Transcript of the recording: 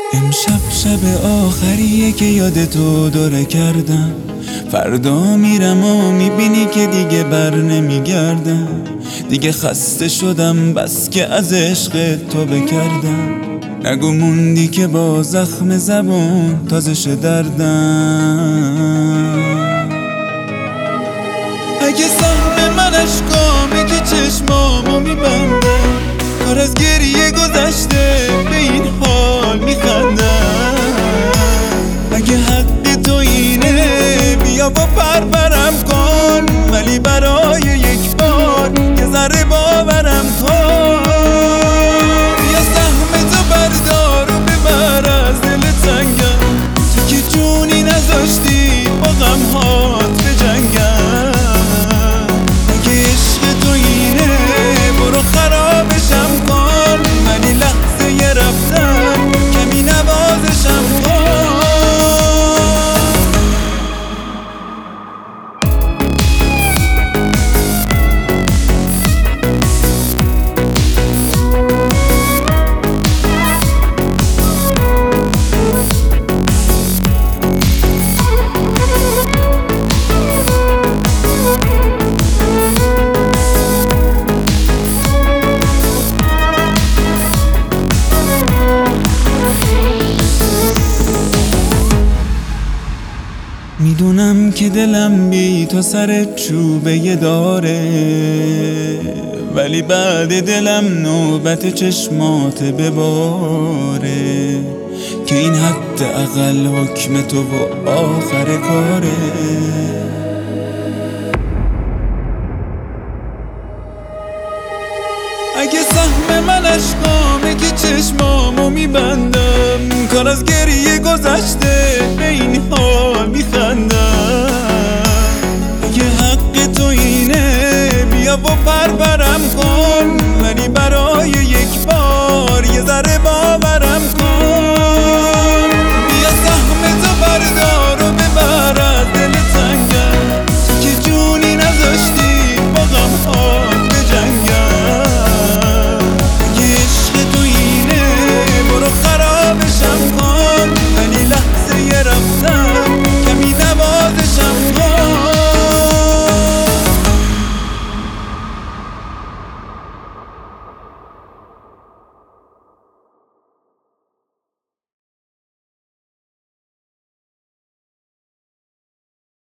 امشب شب آخریه که یاد تو دوره کردم، فردا میرم و میبینی که دیگه بر نمیگردم. دیگه خسته شدم بس که از عشق تو بکردم. نگو موندی که با زخم زبون تازش دردم. اگه سهم من اشکامه که چشمامو میبنده، کار از گریه گذشته به این حال میخندم. اگه حق تو اینه بیا با برم کن، ولی برای یک بار یه ذره باورم کن. بیا سهم تو بردار و ببر از دل تنگم، تو که جونی نذاشتی با غمهات بجنگم. اگه عشق تو اینه برو خرابشم کن، ولی لحظه یه رفتن کمی نوازشم کن. میدونم که دلم بی تو سر چوبه داره، ولی بعد دلم نوبت چشمات بباره، که این حد اقل حکم تو و آخر کاره. اگه سهم من اشکامه که چشمامو میبندم، کار از گریه گذشته